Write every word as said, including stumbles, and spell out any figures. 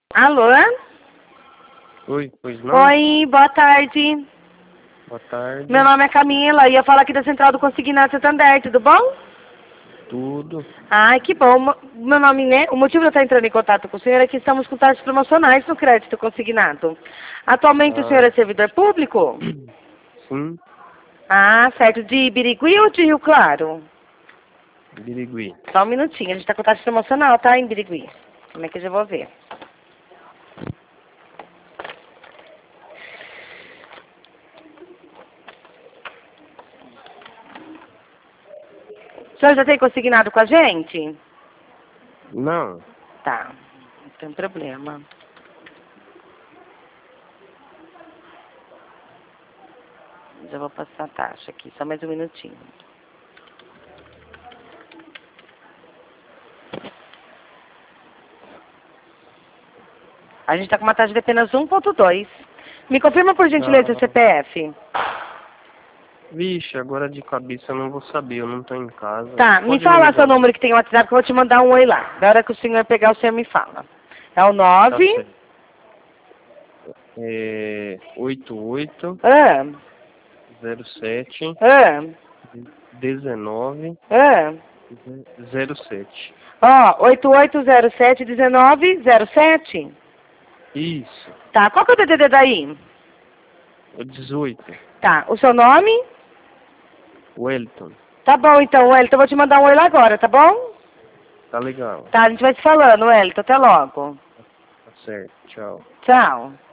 Alô? Oi, pois não? Oi, boa tarde. Boa tarde. Meu nome é Camila e eu falo aqui da Central do Consignado Santander, tudo bom? Tudo. Ai, que bom. Mo- Meu nome, né? O motivo de eu estar entrando em contato com o senhor é que estamos com taxas promocionais no crédito consignado. Atualmente o senhor Ah, é servidor público? sim, Ah, certo. De Birigui ou de Rio Claro? Birigui. Só um minutinho, a gente está com taxa promocional, tá, em Birigui. Como é que eu já vou ver? O senhor já tem consignado com a gente? Não, Tá, não tem problema. Já vou passar a taxa aqui, só mais um minutinho. A gente está com uma taxa de apenas um ponto dois. Me confirma, por gentileza, o ah, C P F. vixe, agora de cabeça eu não vou saber, eu não tô em casa. Tá, me Pode me fala ligar seu um número que tem no WhatsApp que eu vou te mandar um oi lá. Na hora que o senhor pegar, o senhor me fala. É o tá nove... certo. É oito oito Ah, zero sete ah, dezenove ah. zero sete. Ó, oito oito zero sete um nove zero sete. Isso, Tá, qual que é o D D D daí? é dezoito. Tá, o seu nome? Wellington, Tá bom, então, Wellington, eu vou te mandar um oi lá agora, tá bom? tá legal. Tá, a gente vai se falando, Wellington, até logo. Tá certo, tchau. Tchau.